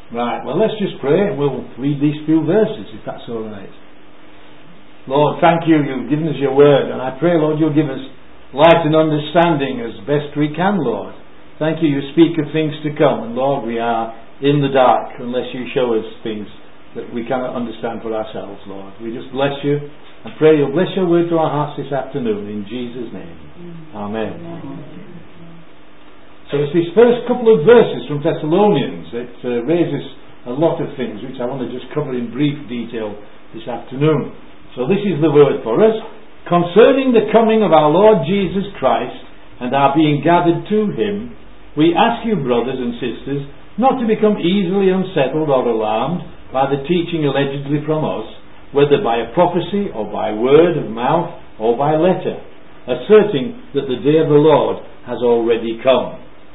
Right, well, let's just pray and we'll read these few verses, if that's all right. Lord, thank you, you've given us your word, and I pray, Lord, you'll give us light and understanding as best we can, Lord. Thank you, you speak of things to come, and Lord, we are in the dark unless you show us things that we cannot understand for ourselves, Lord. We just bless you and pray you'll bless your word to our hearts this afternoon, in Jesus' name. Amen. So it's these first couple of verses from Thessalonians that raises a lot of things which I want to just cover in brief detail this afternoon. So this is the word for us. Concerning the coming of our Lord Jesus Christ and our being gathered to him, we ask you, brothers and sisters, not to become easily unsettled or alarmed by the teaching allegedly from us, whether by a prophecy or by word of mouth or by letter, asserting that the day of the Lord has already come.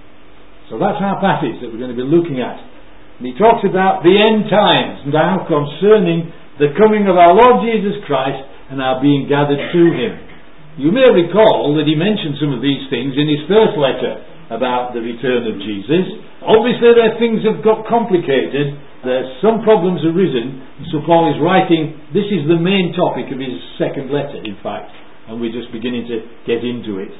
So that's our passage that we're going to be looking at. And he talks about the end times, now concerning the coming of our Lord Jesus Christ and our being gathered to him. You may recall that he mentioned some of these things in his first letter about the return of Jesus. Obviously there things have got complicated, there's some problems arisen, so Paul is writing, this is the main topic of his second letter in fact, and we're just beginning to get into it.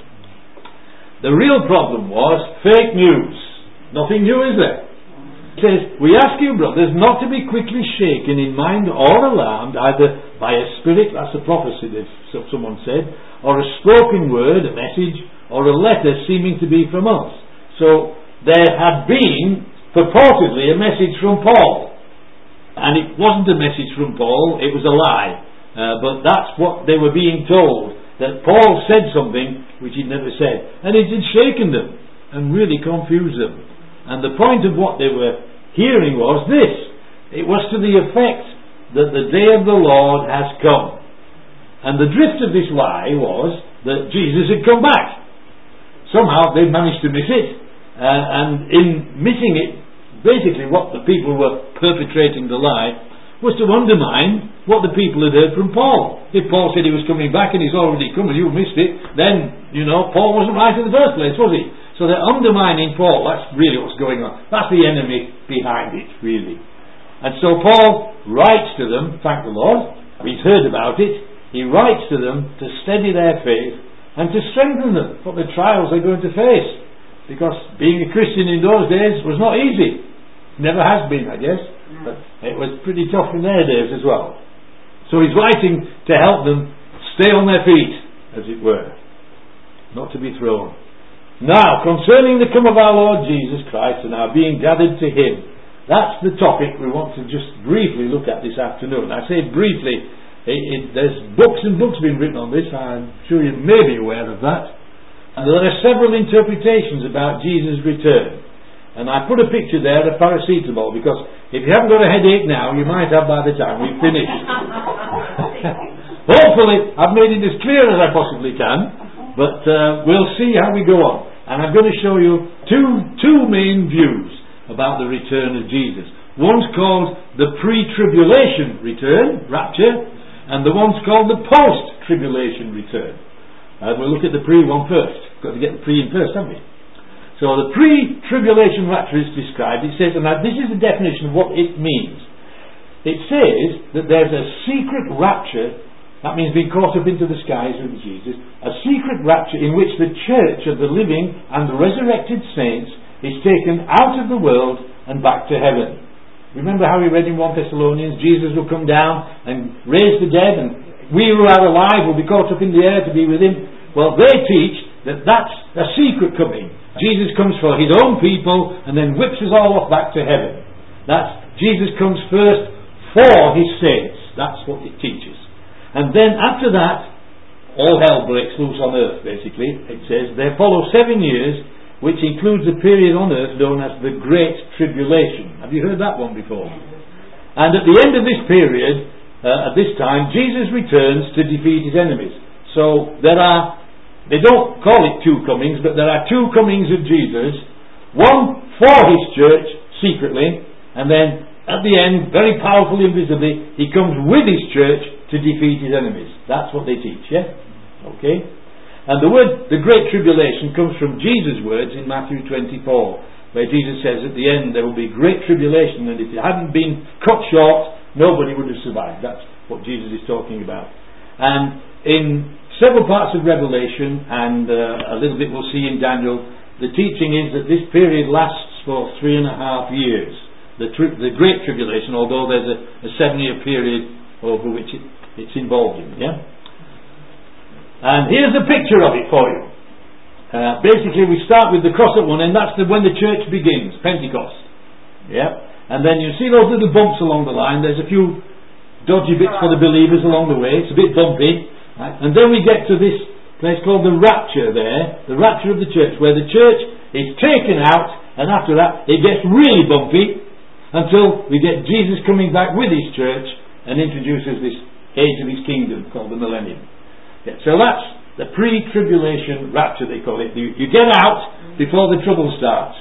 The real problem was fake news. Nothing new, is there? It says, we ask you, brothers, not to be quickly shaken in mind or alarmed, either by a spirit, that's a prophecy that someone said, or a spoken word, a message, or a letter seeming to be from us. So there had been purportedly a message from Paul, and it wasn't a message from Paul, it was a lie, but that's what they were being told, that Paul said something which he'd never said, and it had shaken them and really confused them. And the point of what they were hearing was this: it was to the effect that the day of the Lord has come, and the drift of this lie was that Jesus had come back. Somehow they managed to miss it, and in missing it, basically what the people were perpetrating the lie was to undermine what the people had heard from Paul. If Paul said he was coming back and he's already come and you missed it, then, Paul wasn't right in the first place, was he? So they're undermining Paul. That's really what's going on. That's the enemy behind it, really. And so Paul writes to them, thank the Lord, he's heard about it, he writes to them to steady their faith and to strengthen them for the trials they're going to face. Because being a Christian in those days was not easy. Never has been, I guess. But it was pretty tough in their days as well. So he's writing to help them stay on their feet, as it were, not to be thrown. Now, concerning the come of our Lord Jesus Christ and our being gathered to him, that's the topic we want to just briefly look at this afternoon. I say briefly, there's books and books being written on this, I'm sure you may be aware of that. And there are several interpretations about Jesus' return. And I put a picture there of paracetamol, because if you haven't got a headache now, you might have by the time we've finished. Hopefully I've made it as clear as I possibly can, but we'll see how we go on. And I'm going to show you two main views about the return of Jesus. One's called the pre-tribulation return, rapture, and the one's called the post-tribulation return. We'll look at the pre one first. Got to get the pre in first, haven't we? So the pre-tribulation rapture is described. It says, and now this is the definition of what it means. It says that there's a secret rapture, that means being caught up into the skies with Jesus, a secret rapture in which the church of the living and the resurrected saints is taken out of the world and back to heaven. Remember how we read in 1 Thessalonians, Jesus will come down and raise the dead, and we who are alive will be caught up in the air to be with him. Well, they teach that that's a secret coming. Jesus comes for his own people and then whips us all off back to heaven. Jesus comes first for his saints. That's what it teaches. And then after that, all hell breaks loose on earth, basically. It says, there follow 7 years, which includes a period on earth known as the Great Tribulation. Have you heard that one before? And at the end of this period, at this time, Jesus returns to defeat his enemies. So they don't call it two comings, but there are two comings of Jesus. One for his church, secretly, and then at the end, very powerfully and visibly, he comes with his church to defeat his enemies. That's what they teach, yeah? Okay? And the word, the Great Tribulation, comes from Jesus' words in Matthew 24. where Jesus says at the end there will be great tribulation, and if it hadn't been cut short, nobody would have survived. That's what Jesus is talking about. And in several parts of Revelation, and a little bit we'll see in Daniel, the teaching is that this period lasts for 3.5 years. The Great Tribulation, although there's a 7-year period over which it's involved in. Yeah? And here's a picture of it for you. Basically, we start with the cross at one end. That's when the church begins, Pentecost. Yeah? And then you see those little bumps along the line. There's a few dodgy bits for the believers along the way. It's a bit bumpy. Right? And then we get to this place called the rapture there, the rapture of the church, where the church is taken out, and after that it gets really bumpy until we get Jesus coming back with his church and introduces this age of his kingdom called the millennium. Yeah, so that's the pre-tribulation rapture, they call it. You get out before the trouble starts.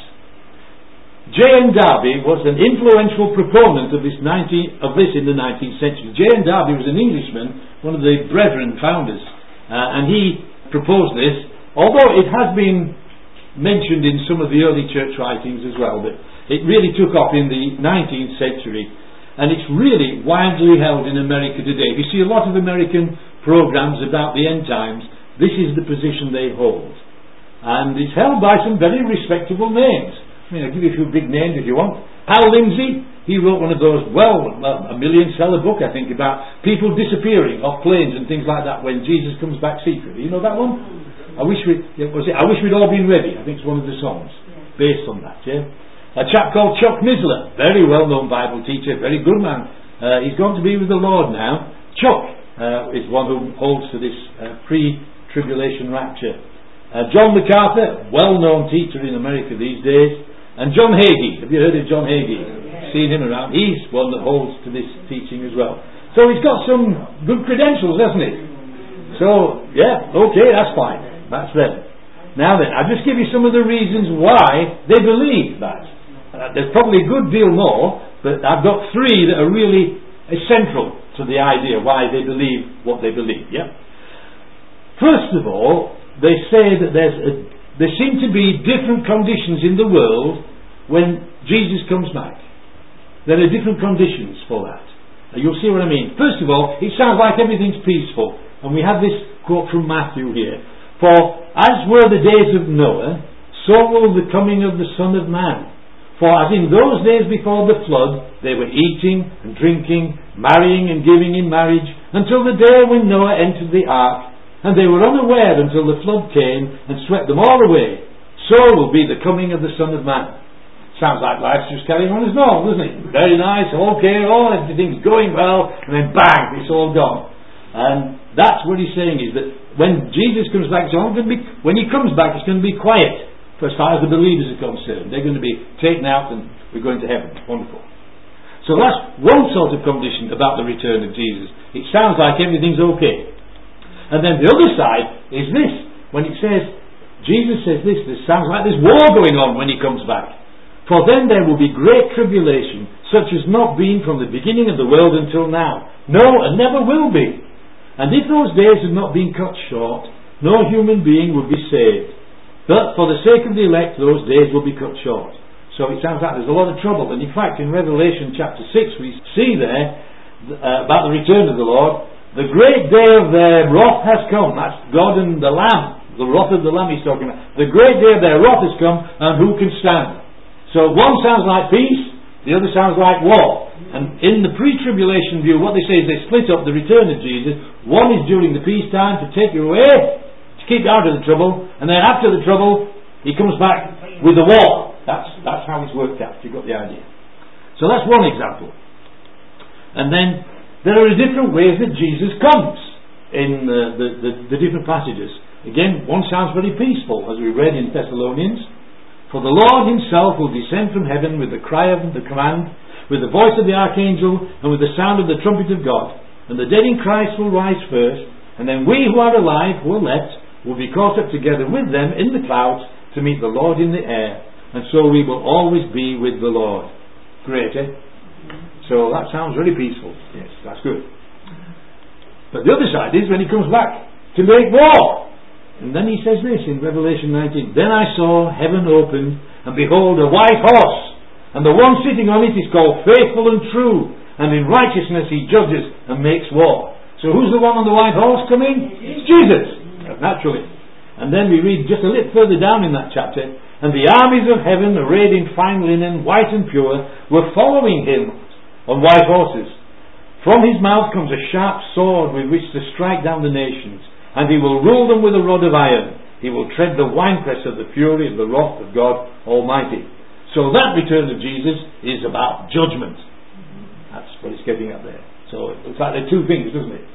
J.N. Darby was an influential proponent of this in the 19th century. J.N. Darby was an Englishman, one of the Brethren founders, and he proposed this, although it has been mentioned in some of the early church writings as well, but it really took off in the 19th century, and it's really widely held in America today. If you see a lot of American programs about the end times, this is the position they hold, and it's held by some very respectable names. I'll give you a few big names if you want. Hal Lindsey, he wrote one of those, a million-seller book, I think, about people disappearing off planes and things like that when Jesus comes back secretly. You know that one? I wish we'd all been ready. I think it's one of the songs based on that. Yeah. A chap called Chuck Missler, very well-known Bible teacher, very good man. He's gone to be with the Lord now. Chuck is one who holds to this pre-tribulation rapture. John MacArthur, well-known teacher in America these days. And John Hagee, have you heard of John Hagee? Seen him around? He's one that holds to this teaching as well. So he's got some good credentials, hasn't he? So, yeah, okay, that's fine. That's them. Now then, I'll just give you some of the reasons why they believe that. There's probably a good deal more, but I've got 3 that are really essential to the idea why they believe what they believe. Yeah. First of all, they say that there seem to be different conditions in the world when Jesus comes back. There are different conditions for that. You'll see what I mean. First of all, it sounds like everything's peaceful. And we have this quote from Matthew here. For as were the days of Noah, so will the coming of the Son of Man. For as in those days before the flood, they were eating and drinking, marrying and giving in marriage, until the day when Noah entered the ark, and they were unaware until the flood came and swept them all away. So will be the coming of the Son of Man. Sounds like life's just carrying on as normal, doesn't it? Very nice, okay, everything's going well, and then bang, it's all gone. And that's what he's saying, is that when Jesus comes back, when he comes back, it's going to be quiet, for as far as the believers are concerned. They're going to be taken out and we're going to heaven. Wonderful. So that's one sort of condition about the return of Jesus. It sounds like everything's okay. And then the other side is this. When it says, Jesus says this sounds like there's war going on when he comes back. For then there will be great tribulation, such as not been from the beginning of the world until now. No, and never will be. And if those days had not been cut short, no human being would be saved. But for the sake of the elect, those days will be cut short. So it sounds like there's a lot of trouble. And in fact, in Revelation chapter 6, we see there about the return of the Lord. The great day of their wrath has come. That's God and the Lamb. The wrath of the Lamb he's talking about. The great day of their wrath has come, and who can stand? So one sounds like peace, the other sounds like war. And in the pre-tribulation view, what they say is they split up the return of Jesus. One is during the peace time to take you away, to keep you out of the trouble, and then after the trouble, he comes back with the war. That's how it's worked out. You've got the idea. So that's one example. And then there are different ways that Jesus comes in the different passages. Again, one sounds very peaceful, as we read in Thessalonians. For the Lord himself will descend from heaven with the cry of the command, with the voice of the archangel, and with the sound of the trumpet of God. And the dead in Christ will rise first, and then we who are alive, who are left, will be caught up together with them in the clouds to meet the Lord in the air. And so we will always be with the Lord. Great, eh? So that sounds really peaceful. Yes, that's good. But the other side is when he comes back to make war. And then he says this in Revelation 19, "Then I saw heaven opened, and behold a white horse, and the one sitting on it is called Faithful and True, and in righteousness he judges and makes war." So who's the one on the white horse coming? It's Jesus, naturally. And then we read just a little further down in that chapter, "And the armies of heaven, arrayed in fine linen, white and pure, were following him on white horses. From his mouth comes a sharp sword with which to strike down the nations, and he will rule them with a rod of iron. He will tread the winepress of the fury of the wrath of God Almighty." So that return of Jesus is about judgment. That's what it's getting at there. So it looks like there are two things, doesn't it?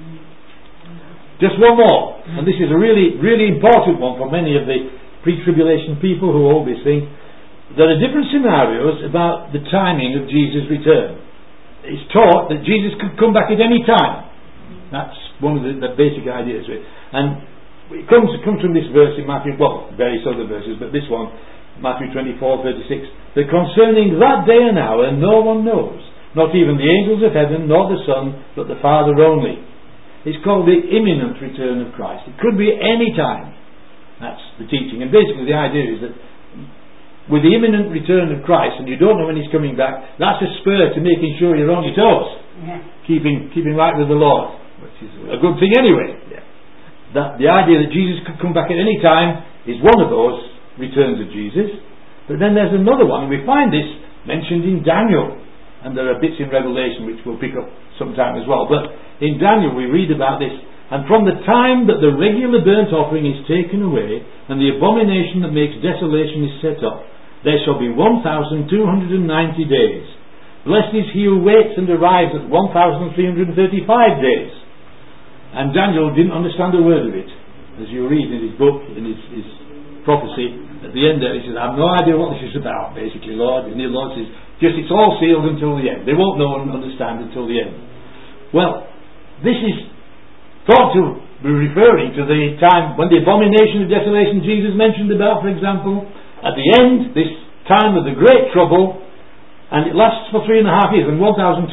Just one more, and this is a really, really important one for many of the pre-tribulation people who hold this thing. There are different scenarios about the timing of Jesus' return. It's taught that Jesus could come back at any time. That's one of the basic ideas of it. And it comes from this verse in Matthew, well, various other verses, but this one, Matthew 24:36, "That concerning that day and hour no one knows, not even the angels of heaven, nor the Son, but the Father only." It's called the imminent return of Christ. It could be any time. That's the teaching. And basically the idea is that with the imminent return of Christ, and you don't know when he's coming back, that's a spur to making sure you're on your toes. Yeah. Keeping right with the Lord, which is a good thing anyway. Yeah. That the idea that Jesus could come back at any time is one of those returns of Jesus. But then there's another one, and we find this mentioned in Daniel, and there are bits in Revelation which we'll pick up sometime as well. But in Daniel we read about this: "And from the time that the regular burnt offering is taken away, and the abomination that makes desolation is set up, there shall be 1,290 days. Blessed is he who waits and arrives at 1,335 days." And Daniel didn't understand a word of it. As you read in his book, in his prophecy, at the end there he says, "I have no idea what this is about, basically, Lord." And the Lord says, "Just it's all sealed until the end. They won't know and understand until the end." Well, this is thought to be referring to the time when the abomination of desolation Jesus mentioned about, for example, at the end, this time of the great trouble, and it lasts for 3.5 years, and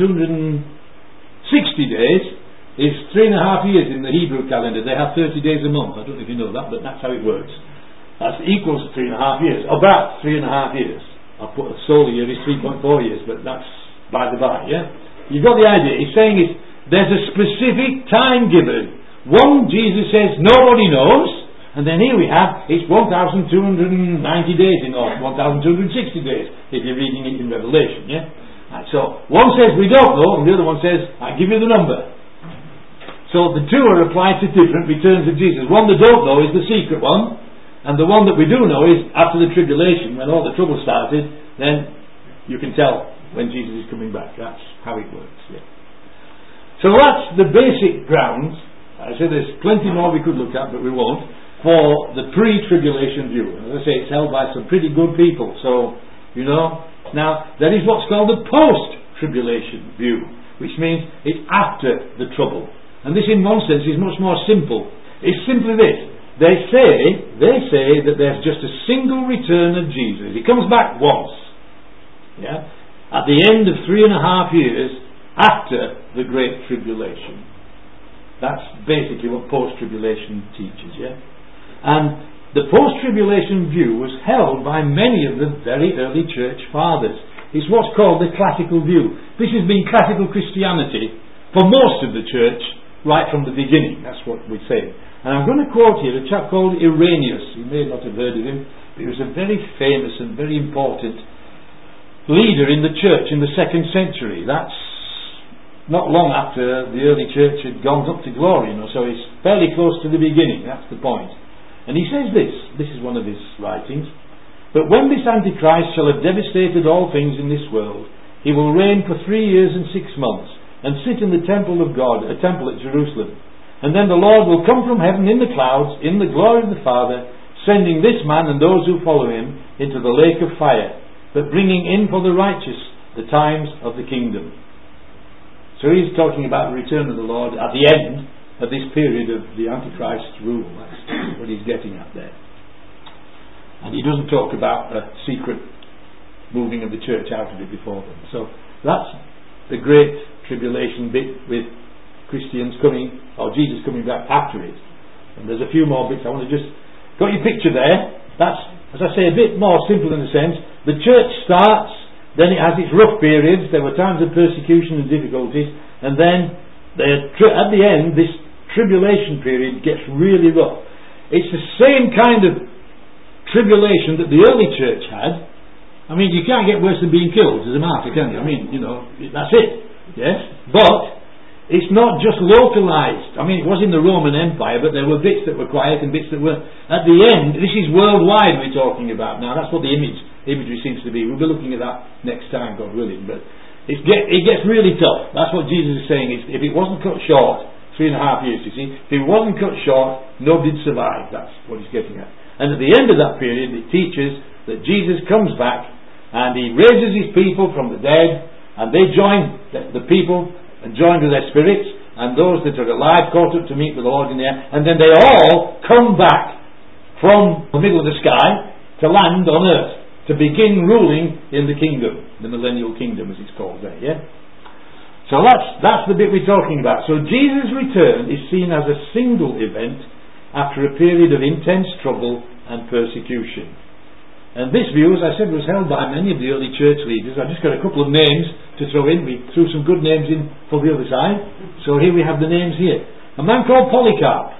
1,260 days is 3.5 years in the Hebrew calendar. They have 30 days a month. I don't know if you know that, but that's how it works. That's equals 3.5 years, about 3.5 years. I'll put a solar year is 3.4 years, but that's by the by, yeah? You've got the idea. He's saying there's a specific time given. One, Jesus says, nobody knows, and then here we have, it's 1,290 days in all, 1,260 days, if you're reading it in Revelation, yeah? Right, so, one says we don't know, and the other one says, I'll give you the number. So the two are applied to different returns of Jesus. One that don't know is the secret one, and the one that we do know is after the tribulation, when all the trouble started, then you can tell when Jesus is coming back. That's how it works. Yeah. So that's the basic grounds. I said there's plenty more we could look at, but we won't, for the pre-tribulation view. And as I say, it's held by some pretty good people. So, you know, now there is what's called the post-tribulation view, which means it's after the trouble. And this in one sense is much more simple. It's simply this. They say that there's just a single return of Jesus. He comes back once. Yeah? At the end of 3.5 years after the Great Tribulation. That's basically what post-tribulation teaches, yeah? And the post-tribulation view was held by many of the very early church fathers. It's what's called the classical view. This has been classical Christianity for most of the church right from the beginning. That's what we say. And I'm going to quote here a chap called Irenaeus. You may not have heard of him, but he was a very famous and very important leader in the church in the 2nd century. That's not long after the early church had gone up to glory, you know, so it's fairly close to the beginning. That's the point. And he says this is one of his writings: "But when this Antichrist shall have devastated all things in this world, he will reign for 3 years and 6 months, and sit in the temple of God, a temple at Jerusalem. And then the Lord will come from heaven in the clouds, in the glory of the Father, sending this man and those who follow him into the lake of fire, but bringing in for the righteous the times of the kingdom." So he's talking about the return of the Lord at the end of this period of the Antichrist's rule. That's what he's getting at there. And he doesn't talk about a secret moving of the church out of it before them. So that's the Great Tribulation bit with Christians coming, or Jesus coming back after it. And there's a few more bits I want to just... Got your picture there? That's, as I say, a bit more simple in a sense. The church starts, then it has its rough periods. There were times of persecution and difficulties, and then at the end, this tribulation period gets really rough. It's the same kind of tribulation that the early church had. I mean, you can't get worse than being killed as a martyr, can you? I mean, that's it. Yes? But it's not just localized. I mean, it was in the Roman Empire, but there were bits that were quiet and bits that weren't. At the end, this is worldwide we're talking about now. That's what the imagery seems to be. We'll be looking at that next time, God willing. But it gets really tough. That's what Jesus is saying. If it wasn't cut short, 3.5 years, you see, if it wasn't cut short, nobody'd survive. That's what he's getting at. And at the end of that period, it teaches that Jesus comes back and he raises his people from the dead, and they join the people and joined with their spirits, and those that are alive caught up to meet with the Lord in the air, and then they all come back from the middle of the sky to land on earth, to begin ruling in the kingdom, the millennial kingdom as it's called there, yeah? So that's the bit we're talking about. So Jesus' return is seen as a single event after a period of intense trouble and persecution. And this view, as I said, was held by many of the early church leaders. I've just got a couple of names to throw in. We threw some good names in for the other side. So here we have the names here. A man called Polycarp.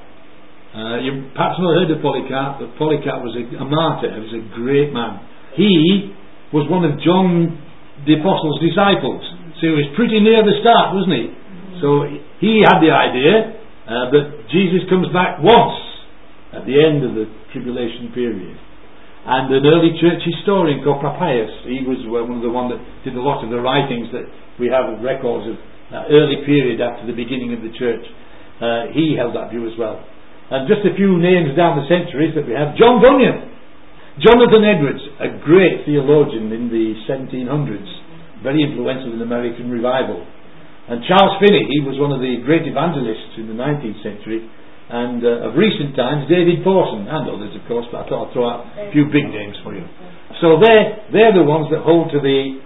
You perhaps not heard of Polycarp, but Polycarp was a martyr. He was a great man. He was one of John the Apostle's disciples. So he was pretty near the start, wasn't he? So he had the idea that Jesus comes back once at the end of the tribulation period. And an early church historian called Papias, he was one of the ones that did a lot of the writings that we have of records of that early period after the beginning of the church. He held that view as well. And just a few names down the centuries that we have. John Bunyan, Jonathan Edwards, a great theologian in the 1700s, very influential in the American revival. And Charles Finney, he was one of the great evangelists in the 19th century. And of recent times, David Pawson, and others of course, but I thought I'd throw out a few big names for you. So they're the ones that hold to the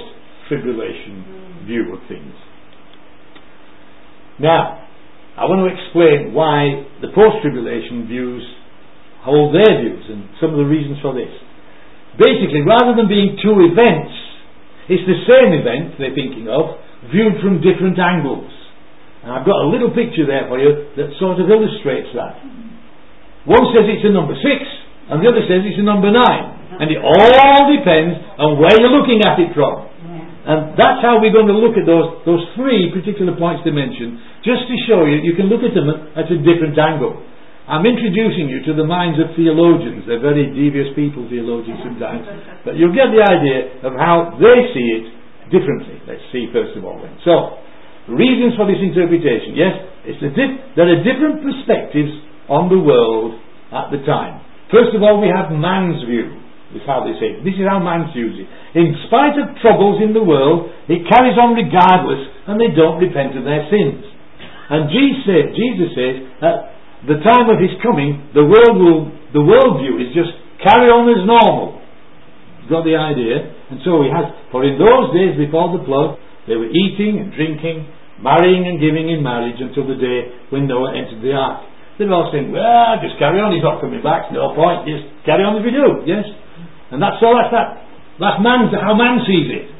post-tribulation view of things. Now, I want to explain why the post-tribulation views hold their views and some of the reasons for this. Basically, rather than being two events, it's the same event they're thinking of, viewed from different angles. And I've got a little picture there for you that sort of illustrates that. One says it's a number 6, and the other says it's a number 9. And it all depends on where you're looking at it from. And that's how we're going to look at those 3 particular points to mention, just to show you can look at them at a different angle. I'm introducing you to the minds of theologians. They're very devious people, theologians sometimes. But you'll get the idea of how they see it differently. Let's see first of all then. So, reasons for this interpretation. Yes, there are different perspectives on the world at the time. First of all, we have man's view, is how they say it. This is how man views it. In spite of troubles in the world, it carries on regardless, and they don't repent of their sins. And Jesus says at the time of his coming, the world view is just carry on as normal. You've got the idea? And so he has, for in those days before the flood, they were eating and drinking, marrying and giving in marriage until the day when Noah entered the ark. They're all saying, well, just carry on, he's not coming back, no point, just carry on as we do, yes? And that's how man sees it.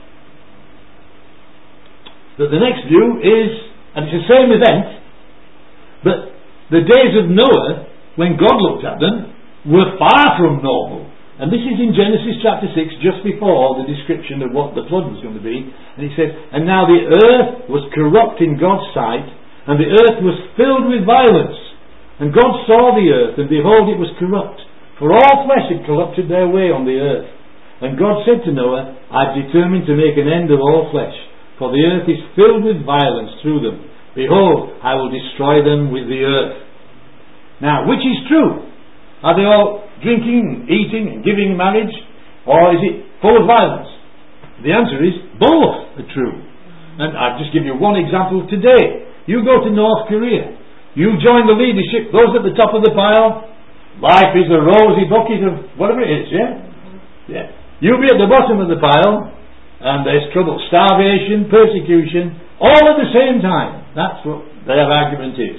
But the next view is, and it's the same event, but the days of Noah, when God looked at them, were far from normal. And this is in Genesis chapter 6, just before the description of what the flood was going to be. And he says, and now the earth was corrupt in God's sight, and the earth was filled with violence. And God saw the earth, and behold, it was corrupt, for all flesh had corrupted their way on the earth. And God said to Noah, I've determined to make an end of all flesh, for the earth is filled with violence through them. Behold, I will destroy them with the earth. Now, which is true? Are they all drinking, eating and giving marriage, or is it full of violence? The answer is both are true. And I'll just give you one example today. You go to North Korea, you join the leadership, those at the top of the pile, life is a rosy bucket of whatever it is, yeah? You'll be at the bottom of the pile, and there's trouble, starvation, persecution, all at the same time. That's what their argument is. They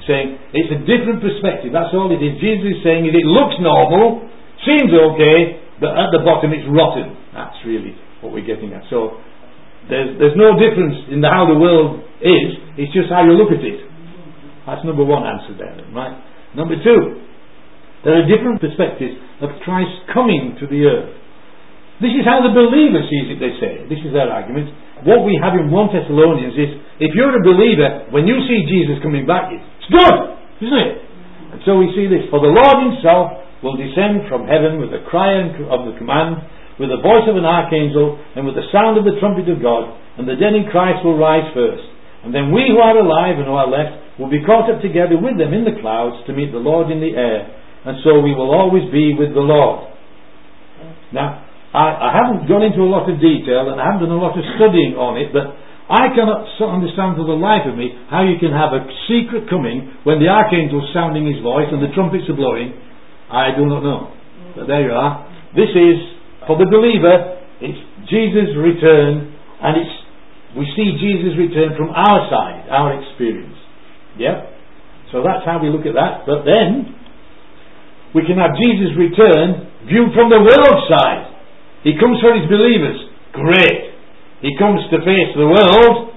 saying it's a different perspective. That's all it is. Jesus is saying it looks normal, seems okay, but at the bottom it's rotten. That's really what we're getting at. So there's no difference in how the world is. It's just how you look at it. That's number one answer there, right? Number two, there are different perspectives of Christ coming to the earth. This is how the believer sees it, they say. This is their argument. What we have in 1 Thessalonians is, if you're a believer, when you see Jesus coming back, it's good, isn't it? And so we see this. For the Lord himself will descend from heaven with a cry of the command, with the voice of an archangel, and with the sound of the trumpet of God, and the dead in Christ will rise first. And then we who are alive and who are left will be caught up together with them in the clouds to meet the Lord in the air, and so we will always be with the Lord. Now, I haven't gone into a lot of detail and I haven't done a lot of studying on it, but I cannot understand for the life of me how you can have a secret coming when the archangel's sounding his voice and the trumpets are blowing. I do not know. But there you are. This is, for the believer, it's Jesus' return, and we see Jesus' return from our side, our experience. Yeah? So that's how we look at that. But then we can have Jesus' return viewed from the world side. He comes for his believers. Great. He comes to face the world.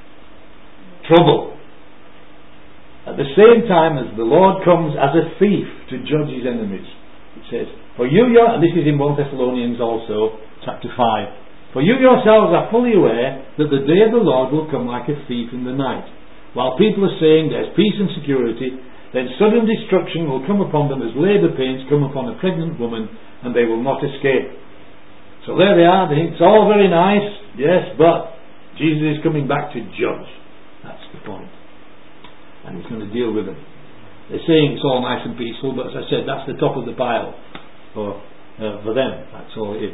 Trouble. At the same time as the Lord comes as a thief to judge his enemies. It says, for you, and this is in 1 Thessalonians also, chapter 5. For you yourselves are fully aware that the day of the Lord will come like a thief in the night. While people are saying there's peace and security, then sudden destruction will come upon them as labour pains come upon a pregnant woman, and they will not escape. So there they are. It's all very nice, yes, but Jesus is coming back to judge. That's the point. And he's going to deal with them. They're saying it's all nice and peaceful, but as I said, that's the top of the pile for them. That's all it is.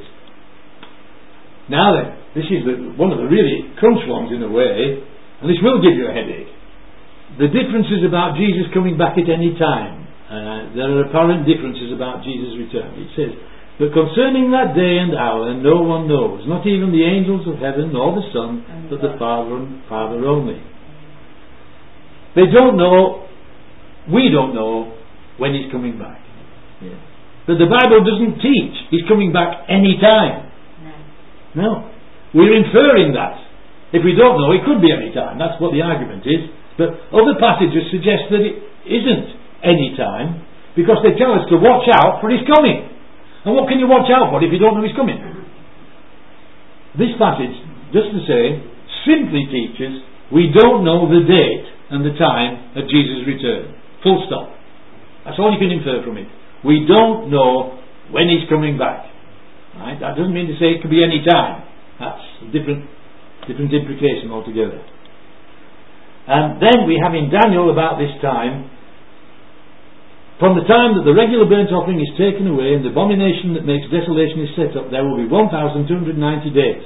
Now then, this is one of the really crunch ones in a way, and this will give you a headache. The differences about Jesus coming back at any time. There are apparent differences about Jesus' return. It says, but concerning that day and hour no one knows, not even the angels of heaven nor the Son, but the Father only. They don't know, we don't know when he's coming back. Yeah. But the Bible doesn't teach he's coming back any time. No. We're inferring that. If we don't know, it could be any time. That's what the argument is. But other passages suggest that it isn't any time, because they tell us to watch out for his coming. And what can you watch out for if you don't know he's coming? This passage, just to say, simply teaches we don't know the date and the time of Jesus' return. Full stop. That's all you can infer from it. We don't know when he's coming back. Right? That doesn't mean to say it could be any time. That's a different implication altogether. And then we have in Daniel about this time, from the time that the regular burnt offering is taken away and the abomination that makes desolation is set up, there will be 1,290 days.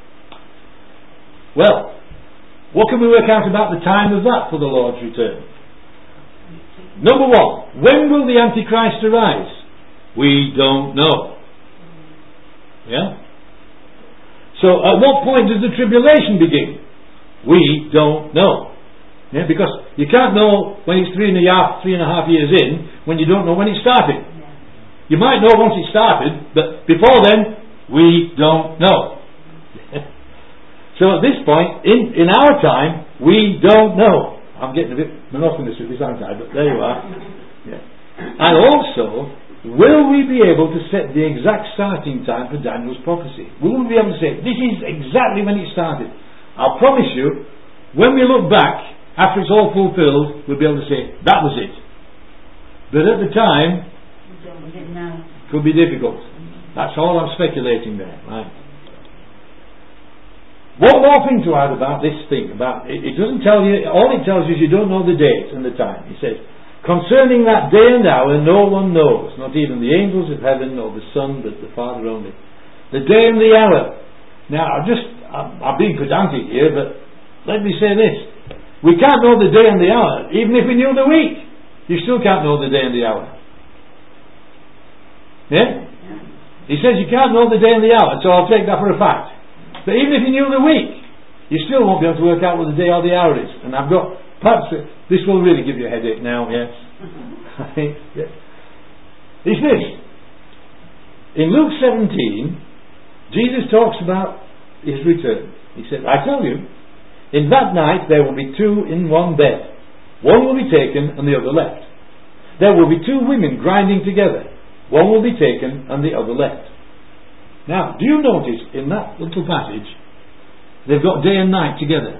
Well, what can we work out about the time of that for the Lord's return? Number one, when will the Antichrist arise? We don't know. Yeah? So at what point does the tribulation begin? We don't know. Yeah, because you can't know when it's 3.5 years in when you don't know when it started. You might know once it started, but before then, we don't know. So at this point, in our time, we don't know. I'm getting a bit monotonous with this, aren't I? But there you are. Yeah. And also, will we be able to set the exact starting time for Daniel's prophecy? Will we be able to say, this is exactly when it started? I'll promise you, when we look back, after it's all fulfilled, we'll be able to say, that was it. But at the time, it could be difficult. That's all I'm speculating there. Right? One more thing to add about this thing. It doesn't tell you, all it tells you is you don't know the date and the time. It says, concerning that day and hour no one knows, not even the angels of heaven nor the Son, but the Father only. The day and the hour. Now, I'm being pedantic here, but let me say this. We can't know the day and the hour, even if we knew the week. You still can't know the day and the hour. Yeah? He says you can't know the day and the hour, so I'll take that for a fact. But even if you knew the week, you still won't be able to work out what the day or the hour is. And I've got Perhaps this will really give you a headache now, yes. I think, yes. It's this. In Luke 17, Jesus talks about his return. He said, I tell you, in that night there will be two in one bed. One will be taken and the other left. There will be two women grinding together. One will be taken and the other left. Now, do you notice in that little passage, they've got day and night together.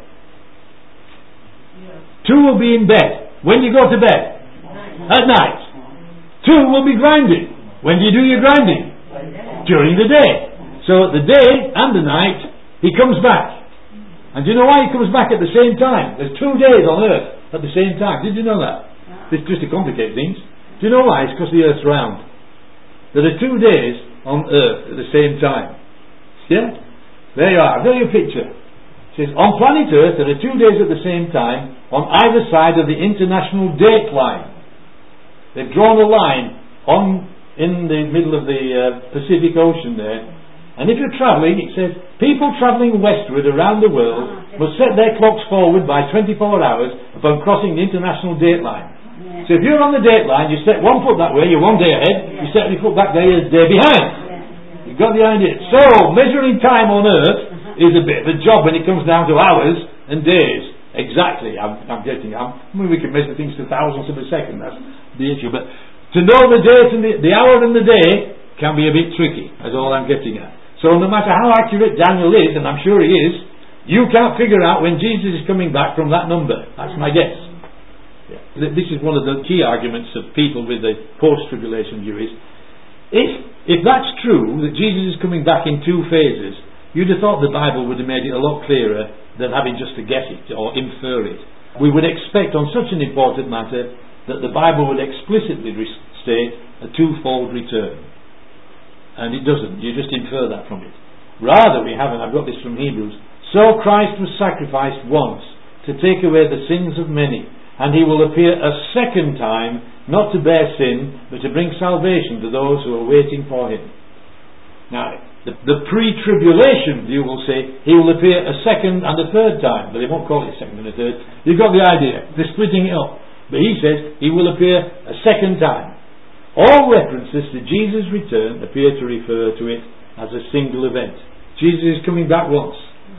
Two will be in bed. When do you go to bed? At night. Two will be grinding. When do you do your grinding? During the day. So at the day and the night, he comes back. And do you know why he comes back at the same time? There's 2 days on earth at the same time. Did you know that? It's just to complicate things. Do you know why? It's because the earth's round. There are 2 days on earth at the same time. Yeah? There you are. I've got your picture. It says, on planet earth there are 2 days at the same time on either side of the international date line. They've drawn a line in the middle of the Pacific Ocean there. And if you're travelling, it says, people travelling westward around the world must set their clocks forward by 24 hours upon crossing the international date line. So if you're on the date line, you set 1 foot that way, you're 1 day ahead, you set your foot back there, you're a day behind. You've got the idea. So, measuring time on earth is a bit of a job when it comes down to hours and days. Exactly, I'm getting. We can measure things to thousandths of a second, that's the issue. But to know the date and the hour and the day can be a bit tricky, that's all I'm getting at. So no matter how accurate Daniel is, and I'm sure he is, you can't figure out when Jesus is coming back from that number. That's my guess. Yeah. This is one of the key arguments of people with the post-tribulation view is, if that's true, that Jesus is coming back in 2 phases, you'd have thought the Bible would have made it a lot clearer than having just to guess it or infer it. We would expect on such an important matter that the Bible would explicitly state a 2-fold return. And it doesn't. You just infer that from it. Rather we have, and I've got this from Hebrews, so Christ was sacrificed once to take away the sins of many, and he will appear a second time, not to bear sin, but to bring salvation to those who are waiting for him. Now, the pre-tribulation view will say he will appear a second and a third time, but they won't call it a second and a third. You've got the idea. They're splitting it up. But he says he will appear a second time. All references to Jesus' return appear to refer to it as a single event. Jesus is coming back once.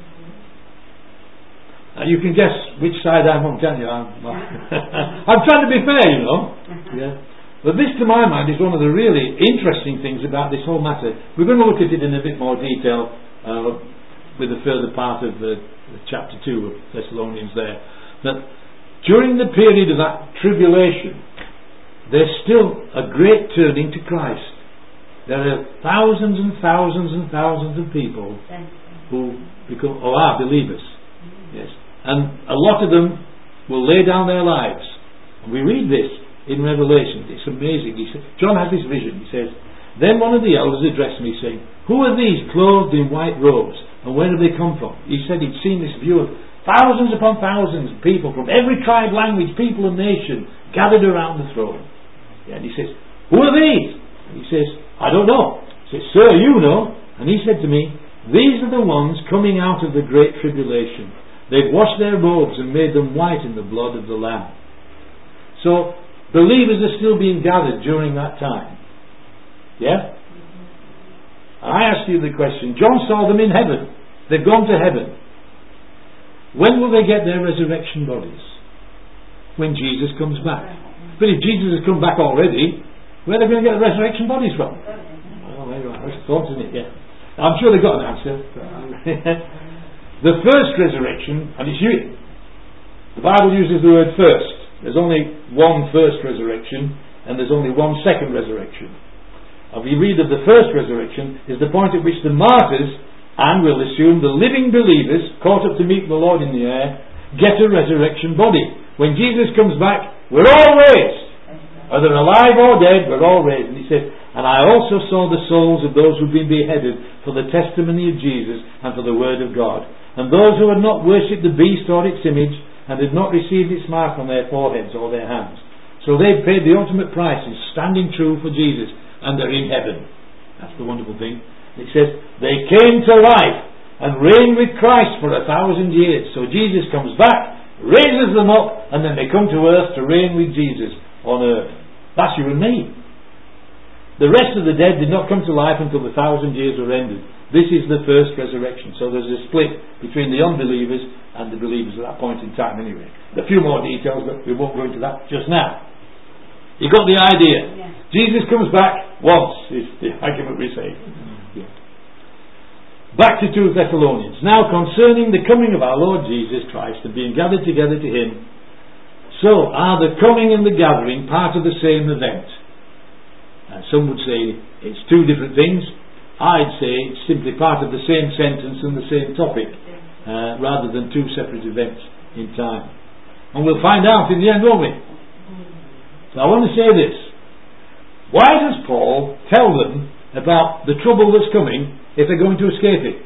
Now you can guess which side I'm on, can't you? I'm trying to be fair, you know. Yeah. But this, to my mind, is one of the really interesting things about this whole matter. We're going to look at it in a bit more detail with the further part of the chapter 2 of Thessalonians there. That during the period of that tribulation, there's still a great turning to Christ. There are thousands and thousands and thousands of people who are believers. Yes. And a lot of them will lay down their lives. And we read this in Revelation. It's amazing. John has this vision. He says, then one of the elders addressed me saying, who are these clothed in white robes and where do they come from? He said he'd seen this view of thousands upon thousands of people from every tribe, language, people and nation gathered around the throne. Yeah, and he says, who are these? And he says, I don't know. He says, sir, you know. And he said to me, these are the ones coming out of the great tribulation. They've washed their robes and made them white in the blood of the Lamb. So believers are still being gathered during that time. Yeah? And I ask you the question, John saw them in heaven. They've gone to heaven. When will they get their resurrection bodies? When Jesus comes back. But if Jesus has come back already, where are they going to get the resurrection bodies from? Well, there you are. That's a thought, isn't it? Yeah. I'm sure they've got an answer. The first resurrection, and it's you. The Bible uses the word first. There's only one first resurrection, and there's only one second resurrection. And we read of the first resurrection is the point at which the martyrs, and we'll assume the living believers caught up to meet the Lord in the air, get a resurrection body. When Jesus comes back, we're all raised. Whether alive or dead, we're all raised. And he says, and I also saw the souls of those who've been beheaded for the testimony of Jesus and for the word of God. And those who had not worshipped the beast or its image and had not received its mark on their foreheads or their hands. So they've paid the ultimate price in standing true for Jesus, and they're in heaven. That's the wonderful thing. It says, they came to life and reigned with Christ for 1,000 years. So Jesus comes back, raises them up, and then they come to earth to reign with Jesus on earth. That's you and me. The rest of the dead did not come to life until the 1,000 years were ended. This is the first resurrection. So there's a split between the unbelievers and the believers at that point in time anyway. A few more details, but we won't go into that just now. You got the idea? Yeah. Jesus comes back once, is the argument we say. Yeah. Back to 2 Thessalonians. Now concerning the coming of our Lord Jesus Christ and being gathered together to Him, so are the coming and the gathering part of the same event. Some would say it's two different things. I'd say it's simply part of the same sentence and the same topic, rather than two separate events in time. And we'll find out in the end, won't we? So I want to say this. Why does Paul tell them about the trouble that's coming if they're going to escape it?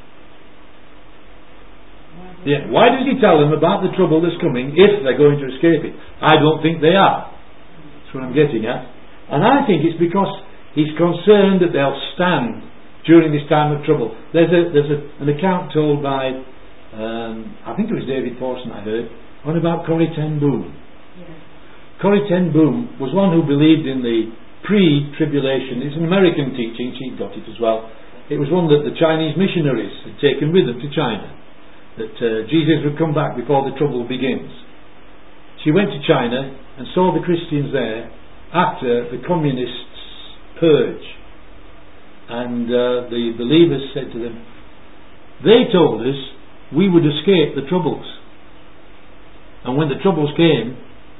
Yeah, why does he tell them about the trouble that's coming if they're going to escape it? I don't think they are. That's what I'm getting at. And I think it's because he's concerned that they'll stand during this time of trouble. There's an account told by, I think it was David Pawson I heard, on about Corrie ten Boom. Yeah. Corrie ten Boom was one who believed in the pre-tribulation. It's an American teaching, she got it as well. It was one that the Chinese missionaries had taken with them to China, that Jesus would come back before the trouble begins. She went to China and saw the Christians there after the communists' purge, and the believers said to them, they told us we would escape the troubles, and when the troubles came,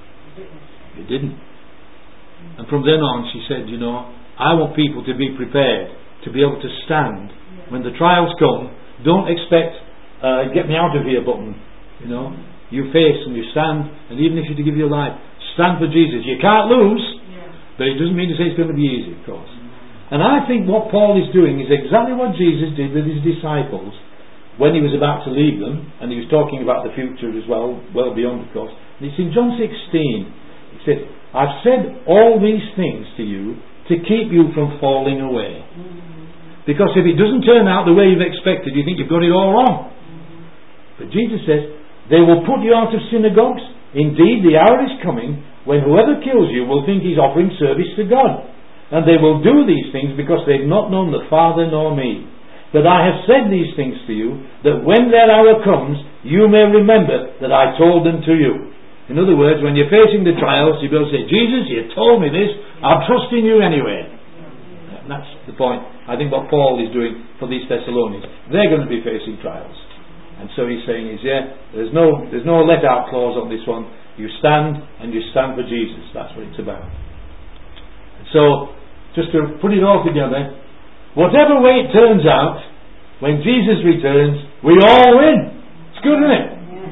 it didn't. And from then on she said, I want people to be prepared to be able to stand when the trials come. Don't expect get me out of here button. You face and you stand, and even if you have to give your life, stand for Jesus. You can't lose, but it doesn't mean to say it's going to be easy, of course. And I think what Paul is doing is exactly what Jesus did with his disciples when he was about to leave them, and he was talking about the future as well beyond, of course. And it's in John 16. He said, I've said all these things to you to keep you from falling away. Because if it doesn't turn out the way you've expected, you think you've got it all wrong. But Jesus says, they will put you out of synagogues. Indeed, the hour is coming when whoever kills you will think he's offering service to God. And they will do these things because they've not known the Father nor me. But I have said these things to you, that when that hour comes, you may remember that I told them to you. In other words, when you're facing the trials, you'll be able to say, Jesus, you told me this, I'm trusting you anyway. And that's the point. I think what Paul is doing for these Thessalonians. They're going to be facing trials. And so he's saying there's no let out clause on this one. You stand and you stand for Jesus. That's what it's about. So, just to put it all together, whatever way it turns out, when Jesus returns, we all win. It's good, isn't it?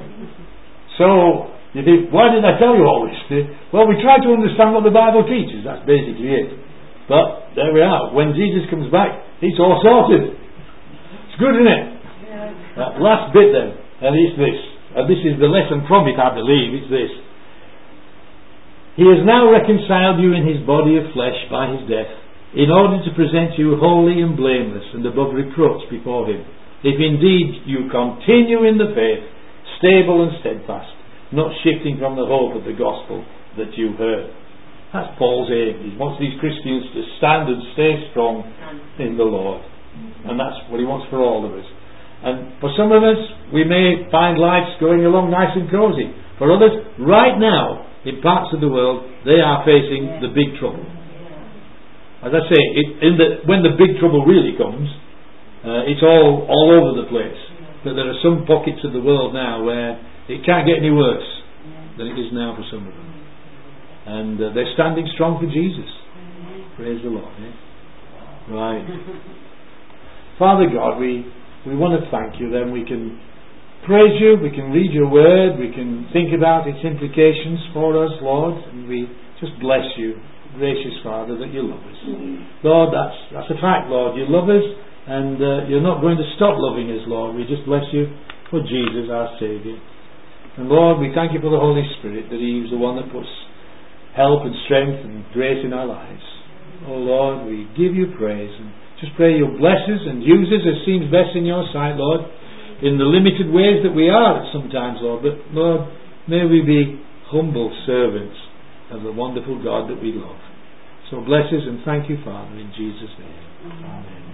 So, you think, why did I tell you all this? Well, we try to understand what the Bible teaches. That's basically it. But, there we are. When Jesus comes back, it's all sorted. It's good, isn't it? Last bit then, and it's this. And this is the lesson from it, I believe. It's this. He has now reconciled you in his body of flesh by his death, in order to present you holy and blameless and above reproach before him. If indeed you continue in the faith, stable and steadfast, not shifting from the hope of the gospel that you heard. That's Paul's aim. He wants these Christians to stand and stay strong in the Lord. And that's what he wants for all of us. And for some of us, we may find lives going along nice and cozy. For others, right now, in parts of the world, they are facing the big trouble. As I say, when the big trouble really comes, it's all over the place. But there are some pockets of the world now where it can't get any worse than it is now for some of them. And they're standing strong for Jesus. Praise the Lord. Right. Father God, we want to thank you. Then we can praise you, we can read your word, we can think about its implications for us, Lord, and we just bless you, gracious Father, that you love us. Lord, that's a fact, Lord. You love us, and you're not going to stop loving us, Lord. We just bless you for Jesus, our Saviour. And Lord, we thank you for the Holy Spirit, that he is the one that puts help and strength and grace in our lives. Oh Lord, we give you praise, and just pray you'll bless us and use us as seems best in your sight, Lord. in the limited ways that we are sometimes, Lord. But Lord, may we be humble servants of the wonderful God that we love. So bless us and thank you, Father, in Jesus' name. Amen.